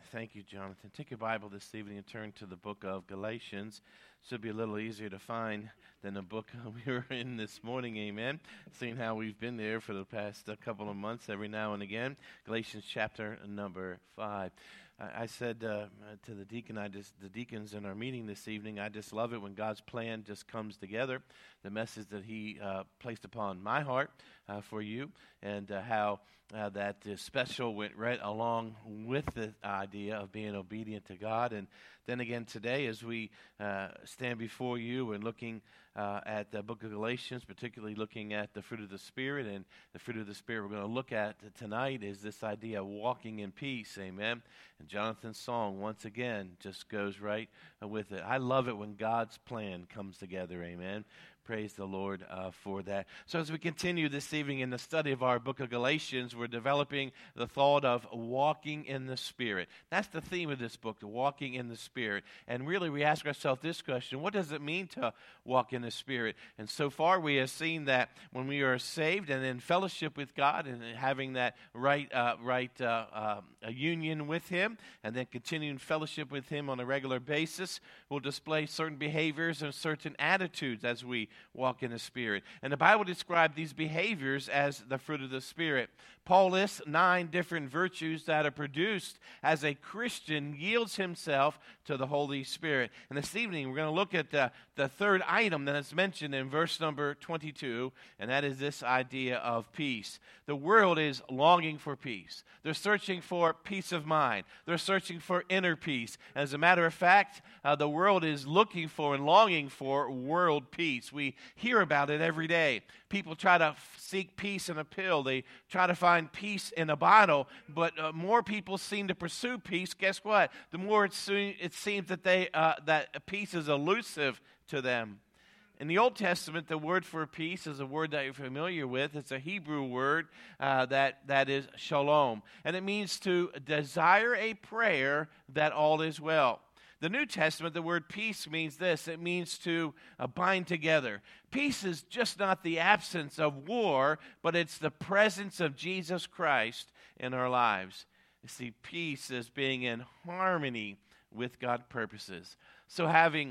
Thank you, Jonathan. Take your Bible this evening and turn to the book of Galatians. Should be a little easier to find than the book we were in this morning, amen. Seeing how we've been there for the past couple of months every now and again. Galatians chapter number 5. I said to the deacons in our meeting this evening, I just love it when God's plan just comes together. The message that He placed upon my heart for you, and how that is special went right along with the idea of being obedient to God. And then again today, as we stand before you and looking at the book of Galatians, particularly looking at the fruit of the Spirit, and the fruit of the Spirit we're going to look at tonight is this idea of walking in peace, amen. And Jonathan's song, once again, just goes right with it. I love it when God's plan comes together, amen. Praise the Lord for that. So as we continue this evening in the study of our book of Galatians, we're developing the thought of walking in the Spirit. That's the theme of this book, walking in the Spirit. And really we ask ourselves this question: what does it mean to walk in the Spirit? And so far we have seen that when we are saved and in fellowship with God and having that right union with Him, and then continuing fellowship with Him on a regular basis, we'll display certain behaviors and certain attitudes as we walk in the Spirit. And the Bible describes these behaviors as the fruit of the Spirit. Paul lists 9 different virtues that are produced as a Christian yields himself to the Holy Spirit. And this evening we're going to look at the third item that is mentioned in verse number 22, and that is this idea of peace. The world is longing for peace. They're searching for peace of mind. They're searching for inner peace. As a matter of fact, the world is looking for and longing for world peace. We hear about it every day. People try to seek peace in a pill. They try to find peace in a bottle. But more people seem to pursue peace. Guess what? The more it seems that that peace is elusive to them. In the Old Testament, the word for peace is a word that you're familiar with. It's a Hebrew word that is shalom. And it means to desire a prayer that all is well. The New Testament, the word peace means this. It means to bind together. Peace is just not the absence of war, but it's the presence of Jesus Christ in our lives. You see, peace is being in harmony with God's purposes. So having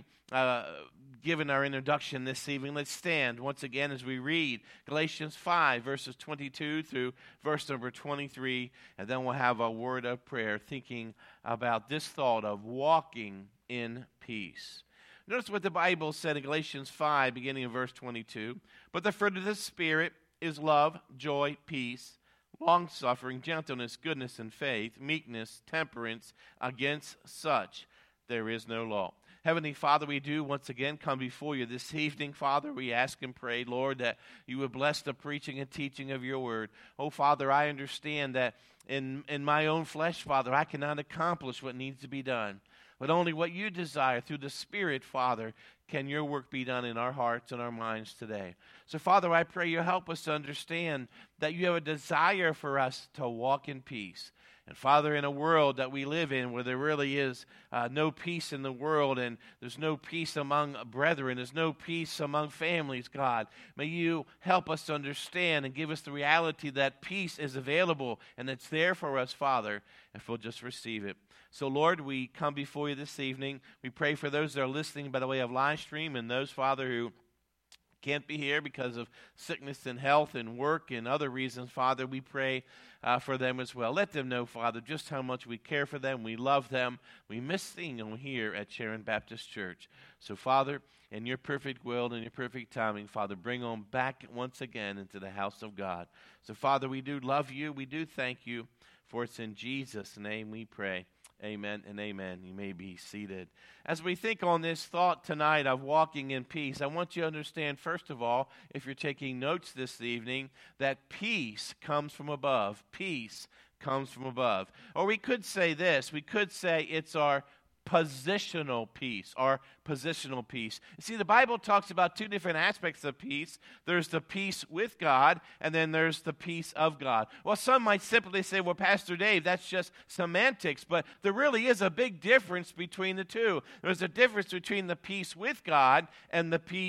given our introduction this evening, let's stand once again as we read Galatians 5, verses 22 through verse number 23, and then we'll have a word of prayer thinking about this thought of walking in peace. Notice what the Bible said in Galatians 5, beginning in verse 22. But the fruit of the Spirit is love, joy, peace, long-suffering, gentleness, goodness, and faith, meekness, temperance. Against such there is no law. Heavenly Father, we do once again come before you this evening. Father, we ask and pray, Lord, that you would bless the preaching and teaching of your word. Oh, Father, I understand that in my own flesh, Father, I cannot accomplish what needs to be done. But only what you desire through the Spirit, Father, can your work be done in our hearts and our minds today. So, Father, I pray you help us to understand that you have a desire for us to walk in peace. And Father, in a world that we live in where there really is no peace in the world, and there's no peace among brethren, there's no peace among families, God, may you help us to understand and give us the reality that peace is available and it's there for us, Father, if we'll just receive it. So, Lord, we come before you this evening. We pray for those that are listening by the way of live stream, and those, Father, who can't be here because of sickness and health and work and other reasons. Father, we pray for them as well. Let them know, Father, just how much we care for them. We love them. We miss seeing them here at Sharon Baptist Church. So, Father, in your perfect will and your perfect timing, Father, bring them back once again into the house of God. So, Father, we do love you. We do thank you, for it's in Jesus' name we pray. Amen and amen. You may be seated. As we think on this thought tonight of walking in peace, I want you to understand, first of all, if you're taking notes this evening, that peace comes from above. Peace comes from above. Or we could say this. We could say it's our positional peace, or positional peace. You see, the Bible talks about 2 different aspects of peace. There's the peace with God, and then there's the peace of God. Well, some might simply say, well, Pastor Dave, that's just semantics, but there really is a big difference between the two. There's a difference between the peace with God and the peace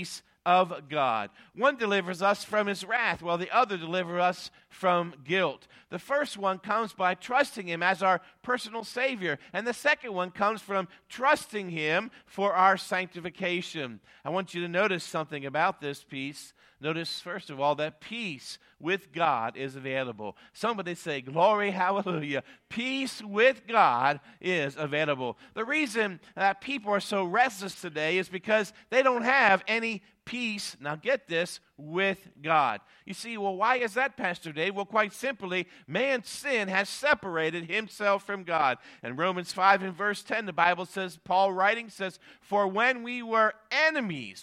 of God. One delivers us from his wrath, while the other delivers us from guilt. The first one comes by trusting him as our personal Savior, and the second one comes from trusting him for our sanctification. I want you to notice something about this peace. Notice, first of all, that peace with God is available. Somebody say, glory, hallelujah. Peace with God is available. The reason that people are so restless today is because they don't have any peace, now get this, with God. You see, well, why is that, Pastor Dave? Well, quite simply, man's sin has separated himself from God. In Romans 5 and verse 10, the Bible says, Paul writing says, for when we were enemies.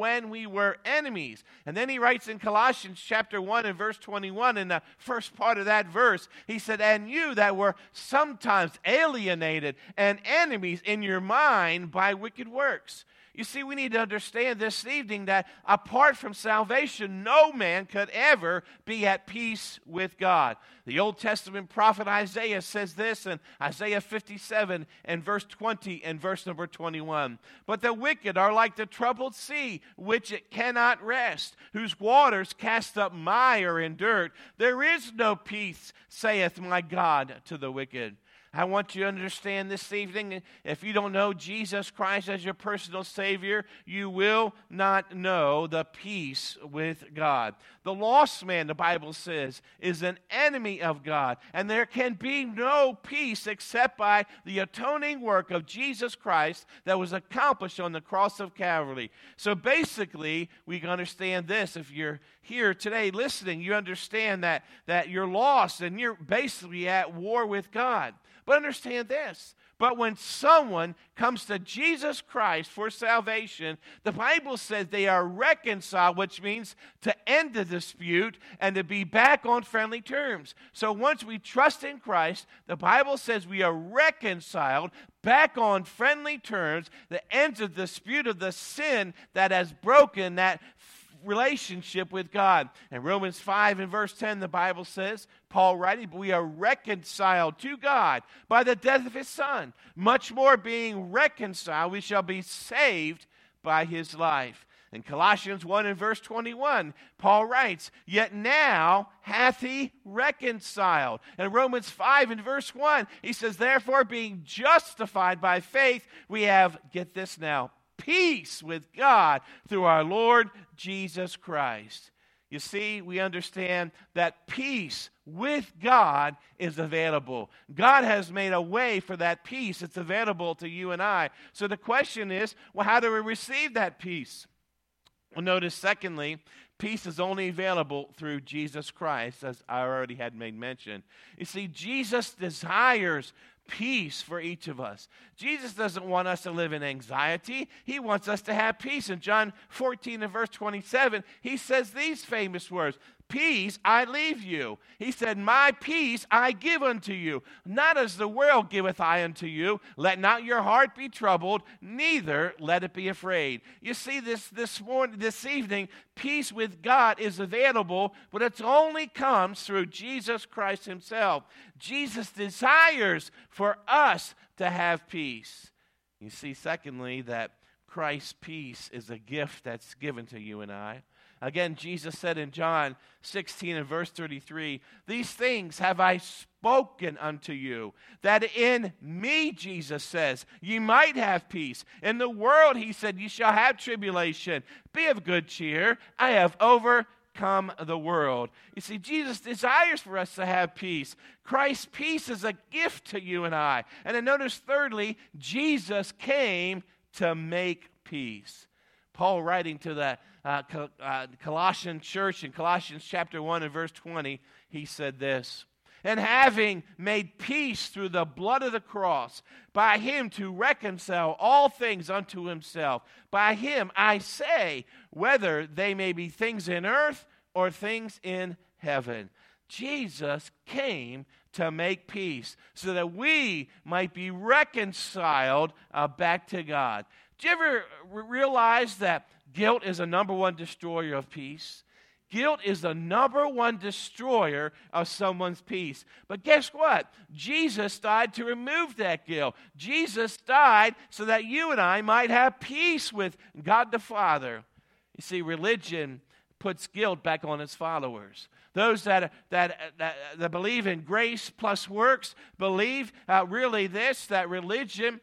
And then he writes in Colossians chapter 1 and verse 21, in the first part of that verse, he said, and you that were sometimes alienated and enemies in your mind by wicked works. You see, we need to understand this evening that apart from salvation, no man could ever be at peace with God. The Old Testament prophet Isaiah says this in Isaiah 57 and verse 20 and verse number 21. But the wicked are like the troubled sea, which it cannot rest, whose waters cast up mire and dirt. There is no peace, saith my God, to the wicked. I want you to understand this evening, if you don't know Jesus Christ as your personal Savior, you will not know the peace with God. The lost man, the Bible says, is an enemy of God, and there can be no peace except by the atoning work of Jesus Christ that was accomplished on the cross of Calvary. So basically, we can understand this. If you're here today listening, you understand that you're lost and you're basically at war with God. But understand this, but when someone comes to Jesus Christ for salvation, the Bible says they are reconciled, which means to end the dispute and to be back on friendly terms. So once we trust in Christ, the Bible says we are reconciled, back on friendly terms, that ends the dispute of the sin that has broken that relationship with God. In Romans 5 and verse 10, the Bible says, Paul writing, but we are reconciled to God by the death of his Son. Much more being reconciled, we shall be saved by his life. In Colossians 1 and verse 21, Paul writes, yet now hath he reconciled. In Romans 5 and verse 1, he says, therefore being justified by faith, we have, get this now, peace with God through our Lord Jesus Christ. You see, we understand that peace with God is available. God has made a way for that peace. It's available to you and I. So the question is, well, how do we receive that peace? Well, notice, secondly, peace is only available through Jesus Christ, as I already had made mention. You see, Jesus desires peace for each of us. Jesus doesn't want us to live in anxiety. He wants us to have peace. In John 14 and verse 27, he says these famous words, peace I leave you. He said, my peace I give unto you. Not as the world giveth I unto you. Let not your heart be troubled, neither let it be afraid. You see, this evening, peace with God is available, but it only comes through Jesus Christ himself. Jesus desires for us to have peace. You see, secondly, that Christ's peace is a gift that's given to you and I. Again, Jesus said in John 16 and verse 33, these things have I spoken unto you, that in me, Jesus says, ye might have peace. In the world, he said, ye shall have tribulation. Be of good cheer. I have overcome the world. You see, Jesus desires for us to have peace. Christ's peace is a gift to you and I. And then notice, thirdly, Jesus came to make peace. Paul writing to the Colossian church in Colossians chapter 1 and verse 20, he said this, and having made peace through the blood of the cross, by him to reconcile all things unto himself. By him, I say, whether they may be things in earth or things in heaven. Jesus came to make peace so that we might be reconciled back to God. Do you ever realize that guilt is the number one destroyer of peace? Guilt is the number one destroyer of someone's peace. But guess what? Jesus died to remove that guilt. Jesus died so that you and I might have peace with God the Father. You see, religion puts guilt back on its followers. Those that believe in grace plus works believe really this, that religion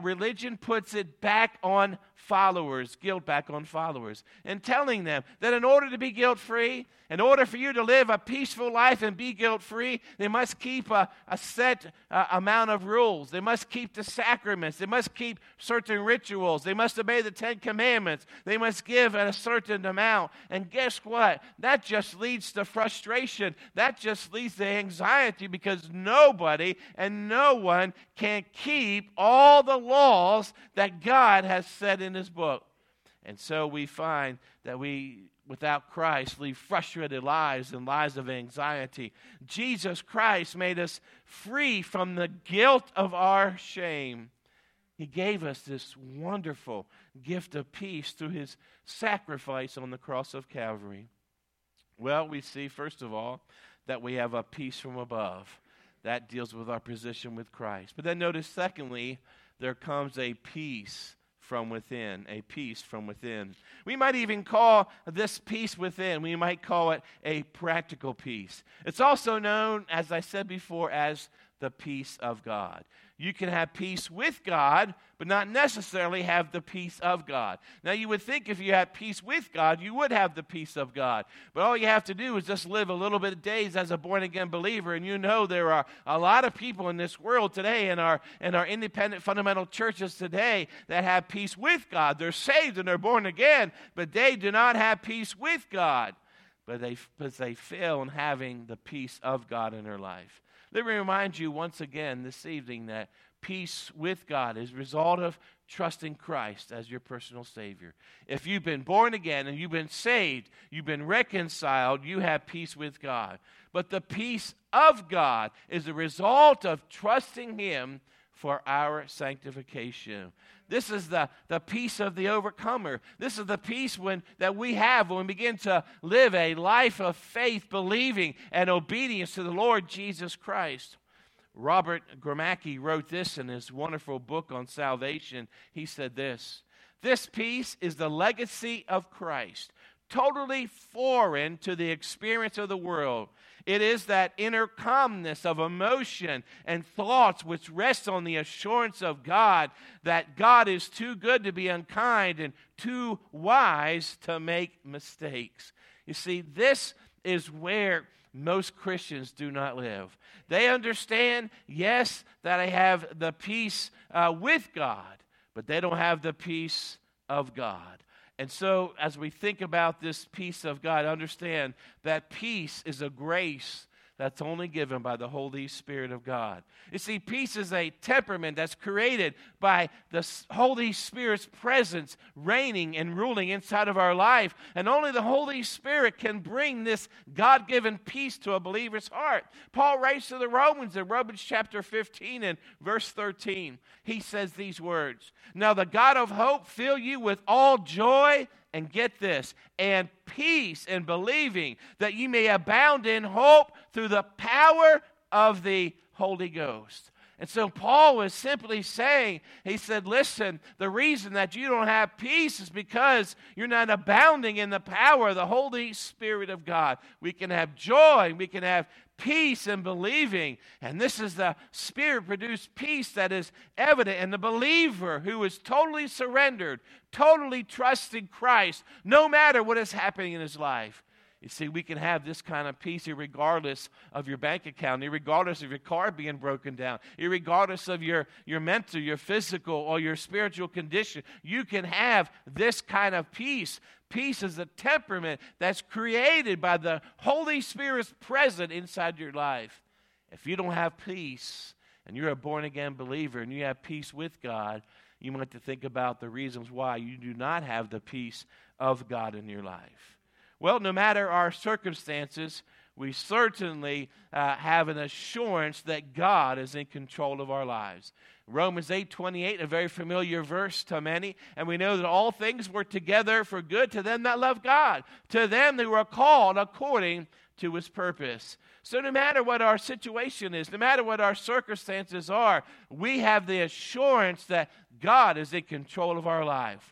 puts it back on followers, guilt back on followers, and telling them that in order to be guilt-free, in order for you to live a peaceful life and be guilt-free, they must keep a set amount of rules. They must keep the sacraments. They must keep certain rituals. They must obey the 10 Commandments. They must give at a certain amount. And guess what? That just leads to frustration. That just leads to anxiety, because nobody and no one can keep all the laws that God has set in His book. And so we find that we, without Christ, lead frustrated lives and lives of anxiety. Jesus Christ made us free from the guilt of our shame. He gave us this wonderful gift of peace through His sacrifice on the cross of Calvary. Well, we see, first of all, that we have a peace from above. That deals with our position with Christ. But then notice, secondly, there comes a peace from within, a peace from within. We might even call this peace within, we might call it a practical peace. It's also known, as I said before, as the peace of God. You can have peace with God, but not necessarily have the peace of God. Now, you would think if you had peace with God, you would have the peace of God. But all you have to do is just live a little bit of days as a born-again believer, and you know there are a lot of people in this world today, in our independent fundamental churches today, that have peace with God. They're saved and they're born again, but they do not have peace with God. But they fail in having the peace of God in their life. Let me remind you once again this evening that peace with God is a result of trusting Christ as your personal Savior. If you've been born again and you've been saved, you've been reconciled, you have peace with God. But the peace of God is a result of trusting Him for our sanctification. This is the peace of the overcomer. This is the peace that we have when we begin to live a life of faith, believing, and obedience to the Lord Jesus Christ. Robert Gromacki wrote this in his wonderful book on salvation. He said this peace is the legacy of Christ, totally foreign to the experience of the world. It is that inner calmness of emotion and thoughts which rests on the assurance of God that God is too good to be unkind and too wise to make mistakes. You see, this is where most Christians do not live. They understand, yes, that I have the peace with God, but they don't have the peace of God. And so, as we think about this peace of God, understand that peace is a grace that's only given by the Holy Spirit of God. You see, peace is a temperament that's created by the Holy Spirit's presence reigning and ruling inside of our life. And only the Holy Spirit can bring this God-given peace to a believer's heart. Paul writes to the Romans in Romans chapter 15 and verse 13. He says these words, "Now the God of hope fill you with all joy," and get this, "and peace in believing, that ye may abound in hope through the power of the Holy Ghost." And so Paul was simply saying, he said, listen, the reason that you don't have peace is because you're not abounding in the power of the Holy Spirit of God. We can have joy, we can have peace in believing. And this is the Spirit-produced peace that is evident in the believer who is totally surrendered, totally trusting Christ, no matter what is happening in his life. You see, we can have this kind of peace regardless of your bank account, regardless of your car being broken down, regardless of your mental, your physical, or your spiritual condition. You can have this kind of peace. Peace is a temperament that's created by the Holy Spirit's presence inside your life. If you don't have peace, and you're a born-again believer, and you have peace with God, you might have to think about the reasons why you do not have the peace of God in your life. Well, no matter our circumstances, we certainly have an assurance that God is in control of our lives. Romans 8:28, a very familiar verse to many, and we know that all things work together for good to them that love God, to them who are called according to His purpose. So no matter what our situation is, no matter what our circumstances are, we have the assurance that God is in control of our life.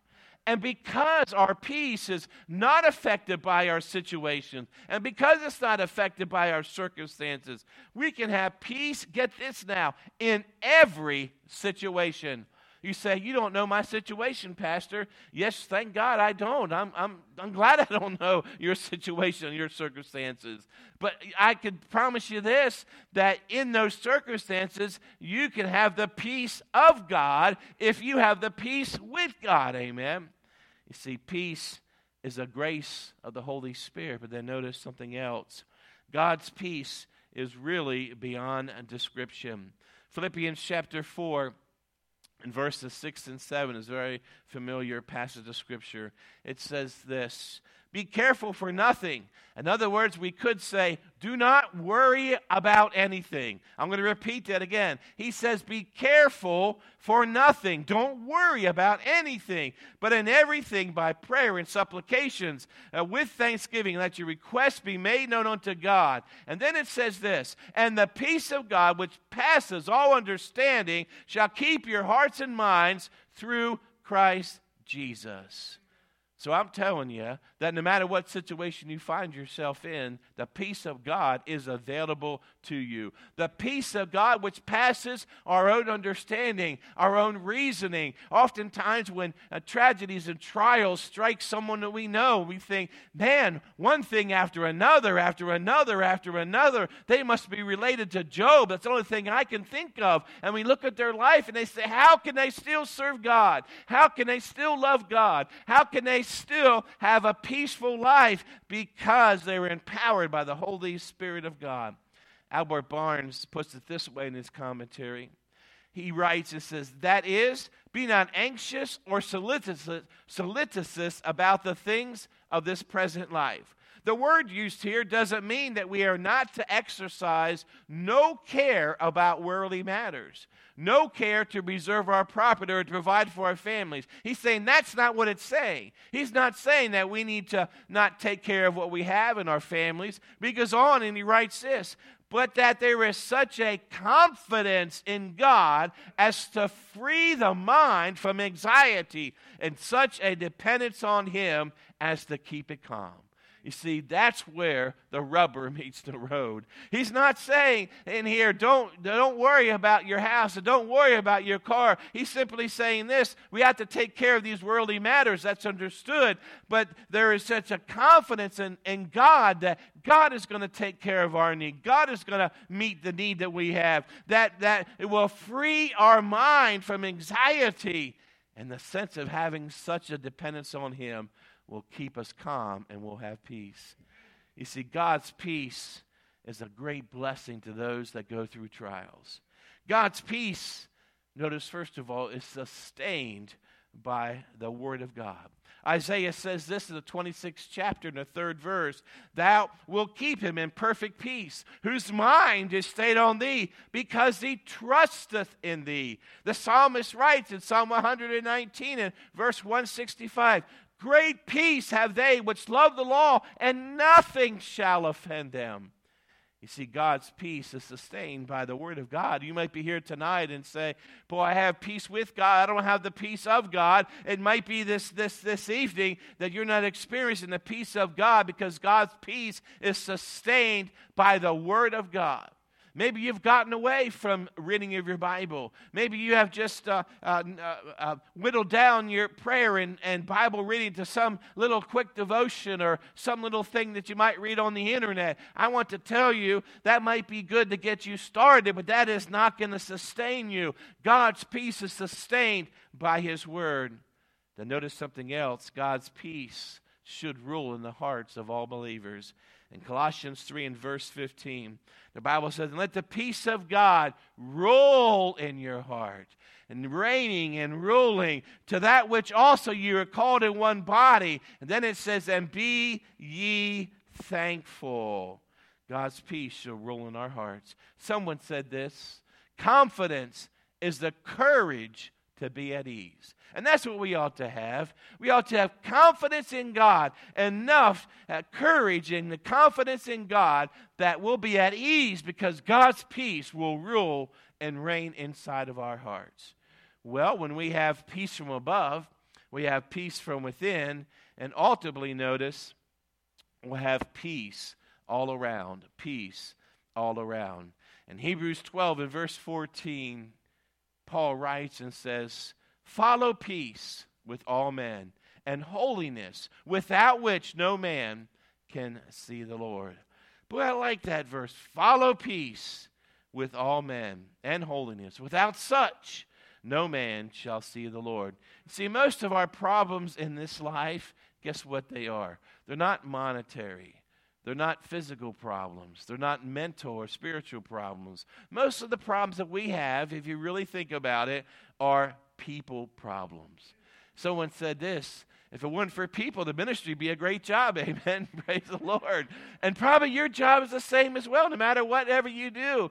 And because our peace is not affected by our situation, and because it's not affected by our circumstances, we can have peace, get this now, in every situation. You say, you don't know my situation, Pastor. Yes, thank God I don't. I'm glad I don't know your situation, your circumstances. But I can promise you this, that in those circumstances, you can have the peace of God if you have the peace with God. Amen. You see, peace is a grace of the Holy Spirit. But then notice something else. God's peace is really beyond description. Philippians chapter 4. In verses 6 and 7 is a very familiar passage of Scripture. It says this, be careful for nothing. In other words, we could say, do not worry about anything. I'm going to repeat that again. He says, be careful for nothing. Don't worry about anything, but in everything by prayer and supplications, with thanksgiving, let your requests be made known unto God. And then it says this, and the peace of God, which passes all understanding, shall keep your hearts and minds through Christ Jesus. So I'm telling you that no matter what situation you find yourself in, the peace of God is available to you. The peace of God which passes our own understanding, our own reasoning. Oftentimes when tragedies and trials strike someone that we know, we think, man, one thing after another, after another, after another, they must be related to Job. That's the only thing I can think of. And we look at their life and they say, how can they still serve God? How can they still love God? How can they still have a peaceful life? Because they were empowered by the Holy Spirit of God. Albert Barnes puts it this way in his commentary. He writes and says, that is, be not anxious or solicitous about the things of this present life. The word used here doesn't mean that we are not to exercise no care about worldly matters, no care to preserve our property or to provide for our families. He's saying that's not what it's saying. He's not saying that we need to not take care of what we have in our families. But he goes on and he writes this, but that there is such a confidence in God as to free the mind from anxiety and such a dependence on Him as to keep it calm. You see, that's where the rubber meets the road. He's not saying in here, don't worry about your house, and don't worry about your car. He's simply saying this, we have to take care of these worldly matters. That's understood. But there is such a confidence in God that God is going to take care of our need. God is going to meet the need that we have. That it will free our mind from anxiety, and the sense of having such a dependence on Him will keep us calm and we'll have peace. You see, God's peace is a great blessing to those that go through trials. God's peace, notice first of all, is sustained by the Word of God. Isaiah says this in the 26th chapter in the 3rd verse, thou wilt keep him in perfect peace, whose mind is stayed on thee, because he trusteth in thee. The psalmist writes in Psalm 119 and verse 165, great peace have they which love the law, and nothing shall offend them. You see, God's peace is sustained by the Word of God. You might be here tonight and say, boy, I have peace with God. I don't have the peace of God. It might be this evening that you're not experiencing the peace of God because God's peace is sustained by the Word of God. Maybe you've gotten away from reading of your Bible. Maybe you have just whittled down your prayer and Bible reading to some little quick devotion or some little thing that you might read on the internet. I want to tell you that might be good to get you started, but that is not going to sustain you. God's peace is sustained by His Word. Then notice something else. God's peace should rule in the hearts of all believers. In Colossians 3 and verse 15, the Bible says, let the peace of God rule in your heart, and reigning and ruling to that which also you are called in one body. And then it says, and be ye thankful. God's peace shall rule in our hearts. Someone said this, confidence is the courage to be at ease. And that's what we ought to have. We ought to have confidence in God, enough courage and the confidence in God that we'll be at ease because God's peace will rule and reign inside of our hearts. Well, when we have peace from above, we have peace from within, and ultimately, notice, we'll have peace all around. Peace all around. In Hebrews 12 and verse 14, Paul writes and says, "Follow peace with all men and holiness, without which no man can see the Lord." Boy, I like that verse. Follow peace with all men and holiness. Without such, no man shall see the Lord. See, most of our problems in this life, guess what they are? They're not monetary. They're not physical problems. They're not mental or spiritual problems. Most of the problems that we have, if you really think about it, are people problems. Someone said this: if it weren't for people, the ministry would be a great job. Amen. Praise the Lord. And probably your job is the same as well, no matter whatever you do.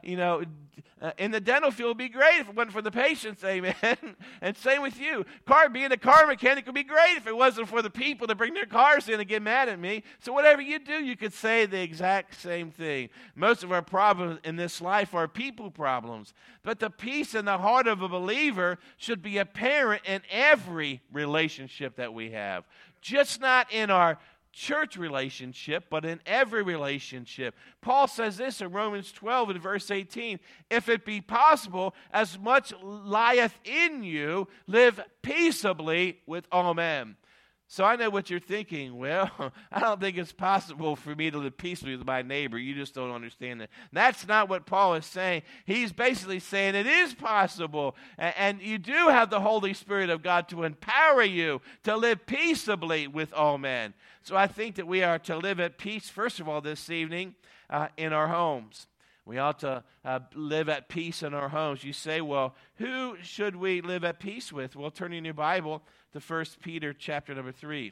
In the dental field, it would be great if it wasn't for the patients. Amen. And same with you. Being a car mechanic would be great if it wasn't for the people that bring their cars in and get mad at me. So whatever you do, you could say the exact same thing. Most of our problems in this life are people problems. But the peace in the heart of a believer should be apparent in every relationship that we have. Just not in our church relationship, but in every relationship. Paul says this in Romans 12 and verse 18, "If it be possible, as much lieth in you, live peaceably with all men." So I know what you're thinking. Well, I don't think it's possible for me to live peacefully with my neighbor. You just don't understand that. That's not what Paul is saying. He's basically saying it is possible. And you do have the Holy Spirit of God to empower you to live peaceably with all men. So I think that we are to live at peace, first of all, this evening in our homes. We ought to live at peace in our homes. You say, well, who should we live at peace with? Well, turn in your Bible to 1 Peter chapter number 3.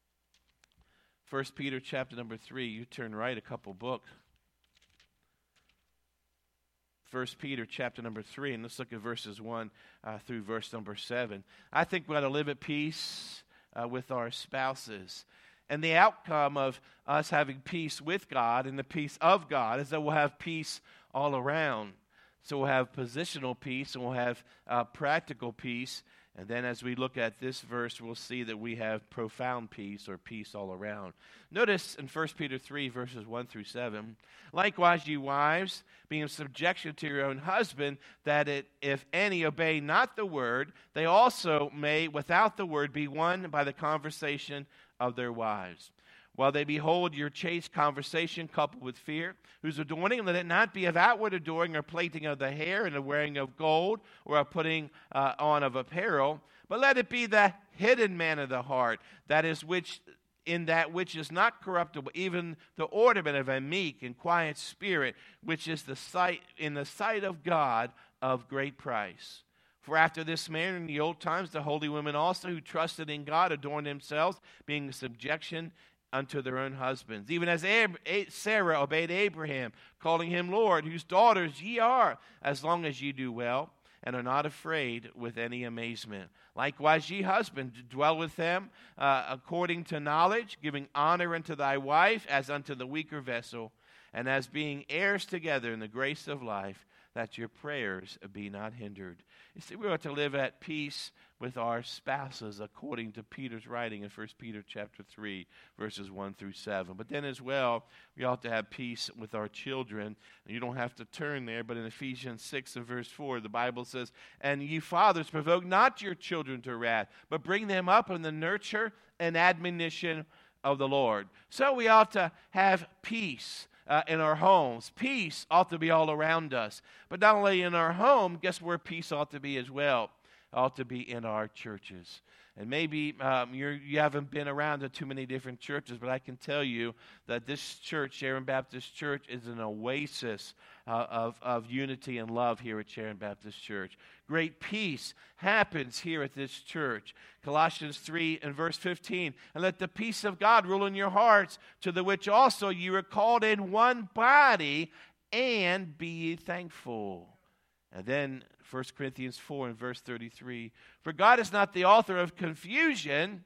1 Peter chapter number 3. You turn right a couple books. 1 Peter chapter number 3, and let's look at verses 1 through verse number 7. I think we ought to live at peace with our spouses. And the outcome of us having peace with God and the peace of God is that we'll have peace all around. So we'll have positional peace and we'll have practical peace. And then as we look at this verse, we'll see that we have profound peace or peace all around. Notice in 1 Peter 3, verses 1 through 7, "Likewise, ye wives, being in subjection to your own husband, that if any obey not the word, they also may without the word be won by the conversation of their wives. While they behold your chaste conversation coupled with fear, whose adorning, let it not be of outward adoring or plaiting of the hair and the wearing of gold or of putting on of apparel, but let it be the hidden man of the heart, that is which in that which is not corruptible, even the ornament of a meek and quiet spirit, which is in the sight of God of great price. For after this manner in the old times the holy women also who trusted in God adorned themselves, being in subjection unto their own husbands. Even as Sarah obeyed Abraham, calling him Lord, whose daughters ye are, as long as ye do well, and are not afraid with any amazement. Likewise ye husbands, dwell with them according to knowledge, giving honor unto thy wife as unto the weaker vessel, and as being heirs together in the grace of life, that your prayers be not hindered." You see, we ought to live at peace with our spouses according to Peter's writing in 1 Peter chapter 3, verses 1 through 7. But then as well, we ought to have peace with our children. And you don't have to turn there, but in Ephesians 6 and verse 4, the Bible says, "And ye fathers, provoke not your children to wrath, but bring them up in the nurture and admonition of the Lord." So we ought to have peace in our homes. Peace ought to be all around us. But not only in our home, guess where peace ought to be as well? Ought to be in our churches. And maybe you haven't been around to too many different churches, but I can tell you that this church, Sharon Baptist Church, is an oasis of unity and love here at Sharon Baptist Church. Great peace happens here at this church. Colossians 3 and verse 15, "And let the peace of God rule in your hearts, to the which also you are called in one body, and be ye thankful." And then 1 Corinthians 4 and verse 33, "For God is not the author of confusion,"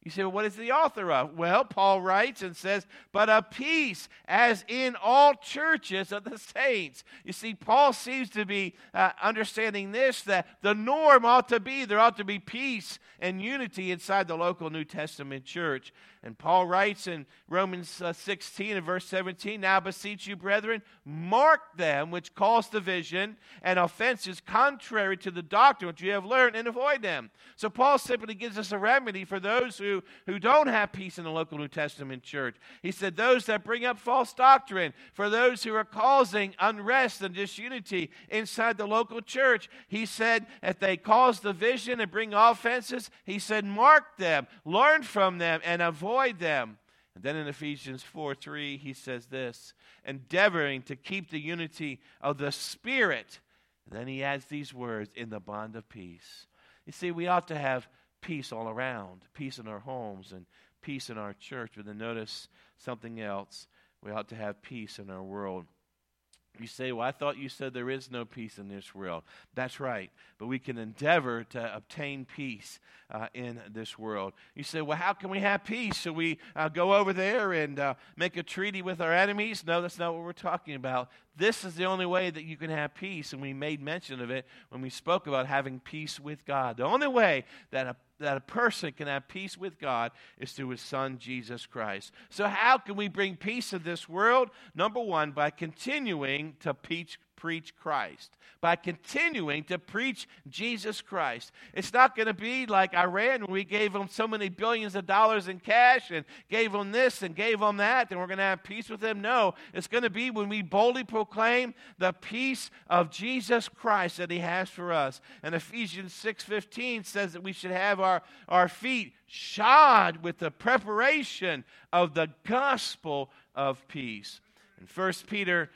You say, well, what is the author of? Well, Paul writes and says, but of peace, as in all churches of the saints. You see, Paul seems to be understanding this, that the norm ought to be, there ought to be peace and unity inside the local New Testament church. And Paul writes in Romans 16 and verse 17, now beseech you, brethren, mark them which cause division and offenses contrary to the doctrine which you have learned, and avoid them. So Paul simply gives us a remedy for those who don't have peace in the local New Testament church. He said those that bring up false doctrine, for those who are causing unrest and disunity inside the local church. He said if they cause division and bring offenses, he said mark them, learn from them, and avoid them. And then in Ephesians 4:3, he says this, endeavoring to keep the unity of the Spirit. And then he adds these words, in the bond of peace. You see, we ought to have peace all around, peace in our homes and peace in our church. But then notice something else. We ought to have peace in our world. You say, well, I thought you said there is no peace in this world. That's right. But we can endeavor to obtain peace in this world. You say, well, how can we have peace? Should we go over there and make a treaty with our enemies? No, that's not what we're talking about. This is the only way that you can have peace, and we made mention of it when we spoke about having peace with God. The only way that a person can have peace with God is through his Son, Jesus Christ. So how can we bring peace to this world? Number one, by continuing to preach Christ. By continuing to preach Jesus Christ. It's not going to be like Iran when we gave them so many billions of dollars in cash and gave them this and gave them that, and we're going to have peace with them. No, it's going to be when we boldly proclaim the peace of Jesus Christ that he has for us. And Ephesians 6:15 says that we should have our feet shod with the preparation of the gospel of peace. In 1 Peter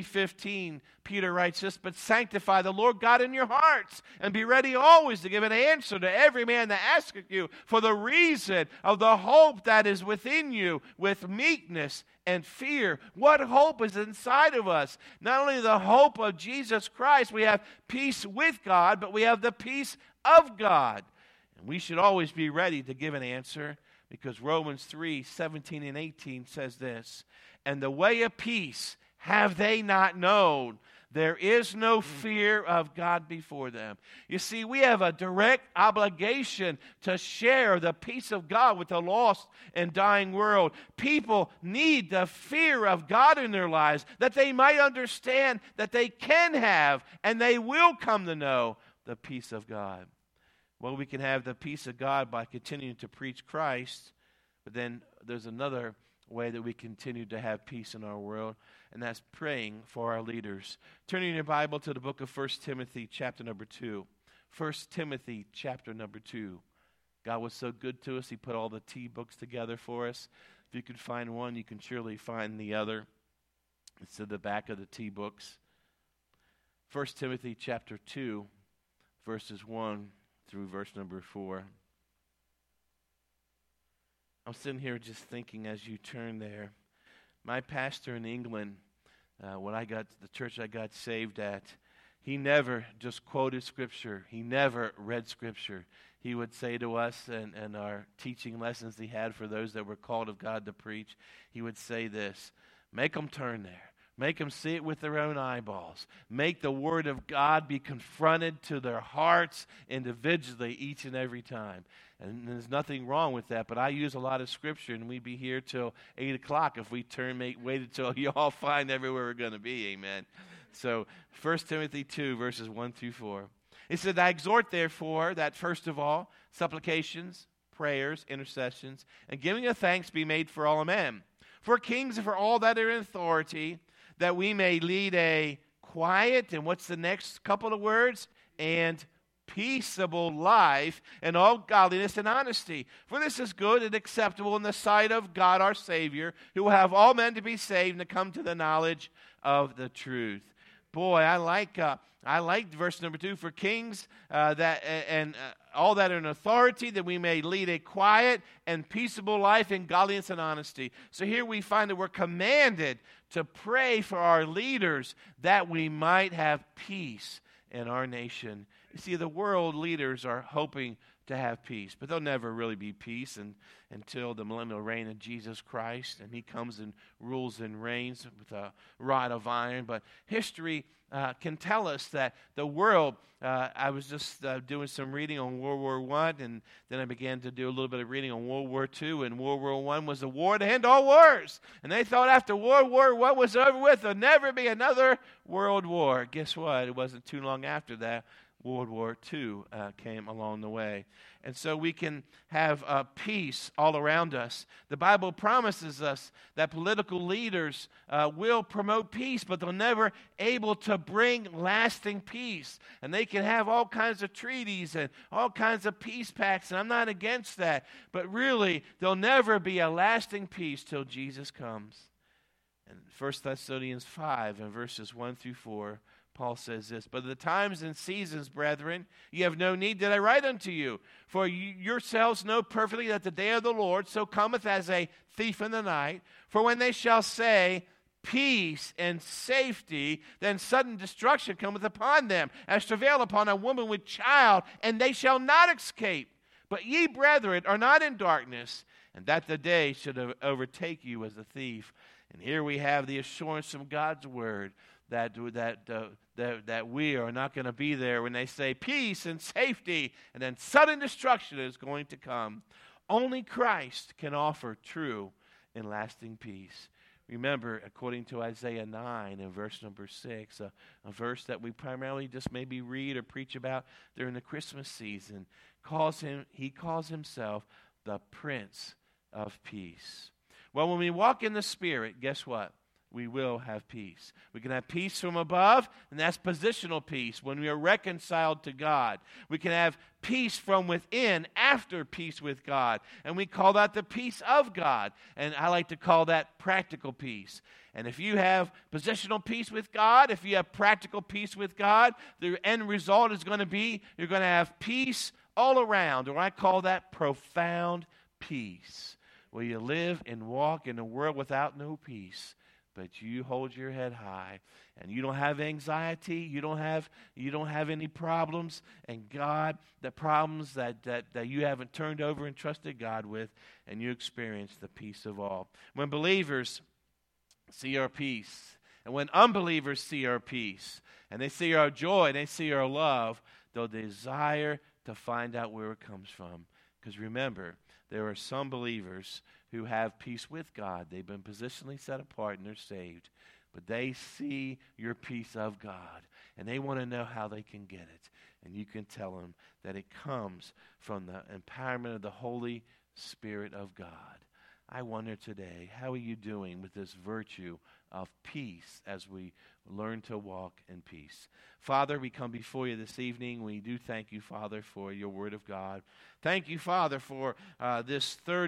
3:15, Peter writes this, but sanctify the Lord God in your hearts, and be ready always to give an answer to every man that asketh you for the reason of the hope that is within you, with meekness and fear. What hope is inside of us? Not only the hope of Jesus Christ, we have peace with God, but we have the peace of God. And we should always be ready to give an answer, because Romans 3:17 and 18 says this, and the way of peace have they not known. There is no fear of God before them. You see, we have a direct obligation to share the peace of God with the lost and dying world. People need the fear of God in their lives, that they might understand that they can have and they will come to know the peace of God. Well, we can have the peace of God by continuing to preach Christ, but then there's another way that we continue to have peace in our world, and that's praying for our leaders. Turning your Bible to the book of 1 Timothy chapter number 2. 1 Timothy chapter number 2. God was so good to us, he put all the T books together for us. If you could find one, you can surely find the other. It's at the back of the T books. 1 Timothy chapter 2, verses 1 through verse number 4. I'm sitting here just thinking as you turn there. My pastor in England, when I got the church I got saved at, he never just quoted Scripture. He never read Scripture. He would say to us and our teaching lessons he had for those that were called of God to preach, he would say this, make them turn there. Make them see it with their own eyeballs. Make the Word of God be confronted to their hearts individually each and every time. And there's nothing wrong with that, but I use a lot of Scripture, and we'd be here till 8 o'clock if we waited till you all find everywhere we're going to be, amen. So 1 Timothy 2, verses 1 through 4. It said, I exhort, therefore, that first of all, supplications, prayers, intercessions, and giving of thanks be made for all men, for kings and for all that are in authority, that we may lead a quiet, and what's the next couple of words? And peaceable life in all godliness and honesty. For this is good and acceptable in the sight of God our Savior, who will have all men to be saved and to come to the knowledge of the truth. Boy, I like verse number 2. For kings and all that are in authority, that we may lead a quiet and peaceable life in godliness and honesty. So here we find that we're commanded to pray for our leaders that we might have peace in our nation. You see, the world leaders are hoping to have peace. But there'll never really be peace until the millennial reign of Jesus Christ, and he comes and rules and reigns with a rod of iron. But history can tell us that the world, I was just doing some reading on World War I, and then I began to do a little bit of reading on World War II, and World War I was the war to end all wars. And they thought after World War I was over with, there'll never be another world war. Guess what? It wasn't too long after that World War II came along the way. And so we can have peace all around us. The Bible promises us that political leaders will promote peace, but they're never able to bring lasting peace. And they can have all kinds of treaties and all kinds of peace pacts, and I'm not against that. But really, there'll never be a lasting peace till Jesus comes. And 1 Thessalonians 5 and verses 1 through 4, Paul says this, "But the times and seasons, brethren, ye have no need that I write unto you. For you yourselves know perfectly that the day of the Lord so cometh as a thief in the night. For when they shall say, peace and safety, then sudden destruction cometh upon them, as travail upon a woman with child, and they shall not escape. But ye, brethren, are not in darkness, and that the day should overtake you as a thief." And here we have the assurance from God's word that we are not going to be there when they say peace and safety, and then sudden destruction is going to come. Only Christ can offer true and lasting peace. Remember, according to Isaiah 9 and verse number 6, a verse that we primarily just maybe read or preach about during the Christmas season, he calls himself the Prince of Peace. Well, when we walk in the Spirit, guess what? We will have peace. We can have peace from above, and that's positional peace when we are reconciled to God. We can have peace from within after peace with God, and we call that the peace of God, and I like to call that practical peace. And if you have positional peace with God, if you have practical peace with God, the end result is going to be you're going to have peace all around, or I call that profound peace, where you live and walk in a world without no peace. But you hold your head high, and you don't have anxiety, you don't have any problems, and God, the problems that you haven't turned over and trusted God with, and you experience the peace of all. When believers see our peace, and when unbelievers see our peace, and they see our joy, and they see our love, they'll desire to find out where it comes from. Because remember, there are some believers who have peace with God. They've been positionally set apart and they're saved. But they see your peace of God, and they want to know how they can get it. And you can tell them that it comes from the empowerment of the Holy Spirit of God. I wonder today, how are you doing with this virtue of peace as we learn to walk in peace? Father, we come before you this evening. We do thank you, Father, for your word of God. Thank you, Father, for this third